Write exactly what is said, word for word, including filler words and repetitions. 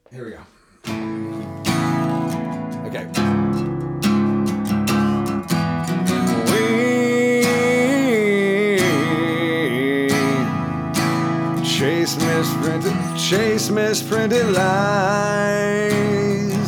Here we go. Okay. We chase misprinted, chase misprinted lines.